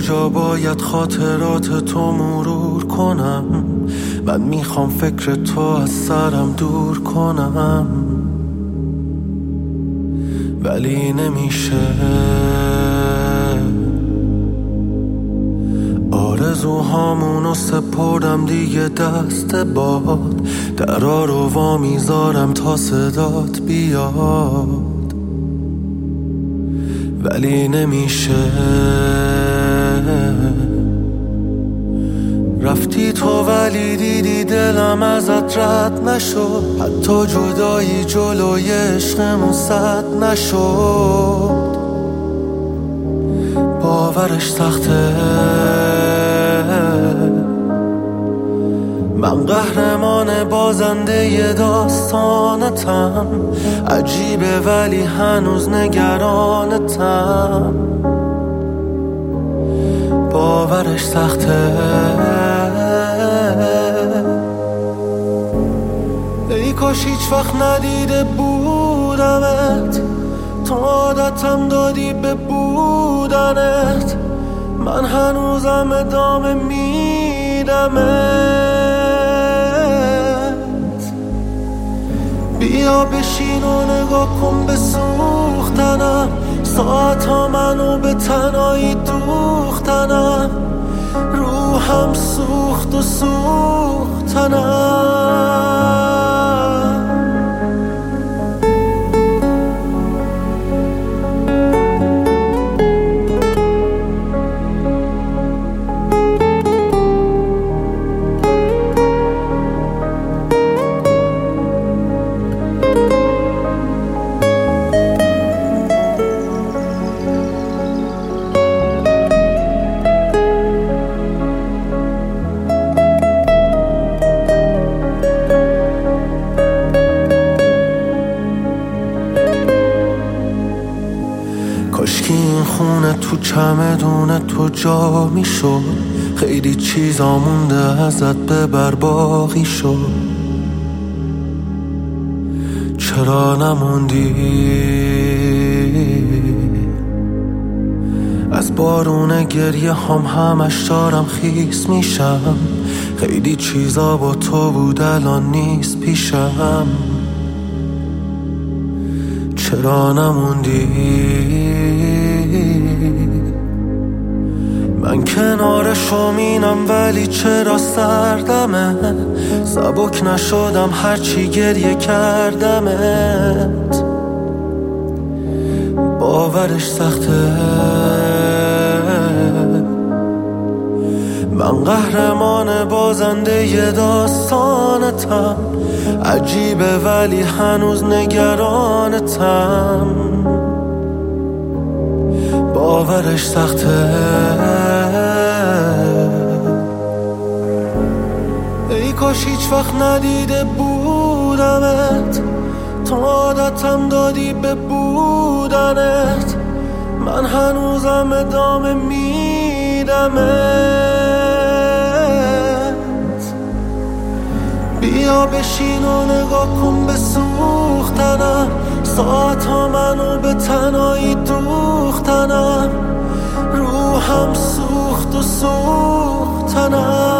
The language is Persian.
کجا باید خاطرات تو مرور کنم؟ من میخوام فکر تو از سرم دور کنم، ولی نمیشه. آرزوهامونو سپردم دیگه دست باد، درا رو وا میذارم تا صدات بیاد، ولی نمیشه. رفتی تو ولی دیدی دلم ازت رد نشد، حتی جدایی جلوی عشقمون سد نشد. باورش سخته، من قهرمان بازنده ی داستانتم. عجیبه ولی هنوز نگرانتم. باورش سخته. ای کاش هیچ وقت ندیده بودمت، تو عادتم دادی به بودنت. من هنوزم ادامه میدمت. بیا بشین و نگاه کن به سوختنم، ساعت ها منو به تنهایی دوختنم. روحم سوخت و سوختنم. کاشکی این خونه تو چمدون تو جا میشد، خیلی چیزا مونده ازت ببر باقی شد. چرا نموندی؟ از بارون گریه همش دارم خیس میشم. خیلی چیزا با تو بود الان نیست پیشم. چرا نموندی؟ من کنار شومینم ولی چرا سردمه؟ سبک نشدم هرچی گریه کردمت. باورش سخته، من قهرمان بازنده ی داستانتم. عجیبه ولی هنوز نگرانتم. باورش سخته. ای کاش هیچ وقت ندیده بودمت، تو عادتم دادی به بودنت. من هنوزم ادامه میدمت. بیا بشین و نگاه کن به سوختنم، ساعت ها منو به تنهایی دوختنم. روحم سوخت و سوختنم.